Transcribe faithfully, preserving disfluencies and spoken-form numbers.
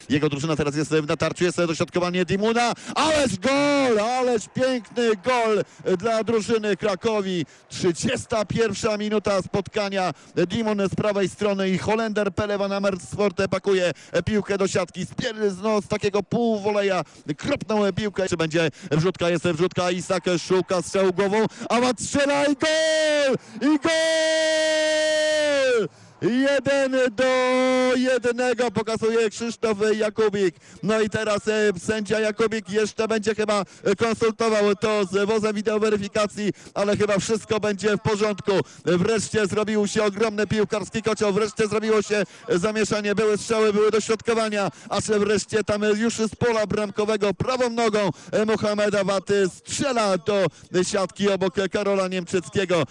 Jego drużyna teraz jest w natarciu, jest dośrodkowanie Dimuna, ależ gol, ależ piękny gol dla drużyny Krakowi. trzydziesta pierwsza minuta spotkania, Dimun z prawej strony i Holender Pele van Amersfoort pakuje piłkę do siatki, z, no, z takiego półwoleja kropną piłkę. Czy będzie wrzutka, jest wrzutka, Isak szuka strzału głową, a ma strzela i gol! I gol! Jeden do jednego pokazuje Krzysztof Jakubik. No i teraz e, sędzia Jakubik jeszcze będzie chyba konsultował to z wozem wideoweryfikacji, ale chyba wszystko będzie w porządku. Wreszcie zrobił się ogromny piłkarski kocioł, wreszcie zrobiło się zamieszanie, były strzały, były dośrodkowania, aż wreszcie tam już z pola bramkowego prawą nogą Mohameda Waty strzela do siatki obok Karola Niemczyckiego.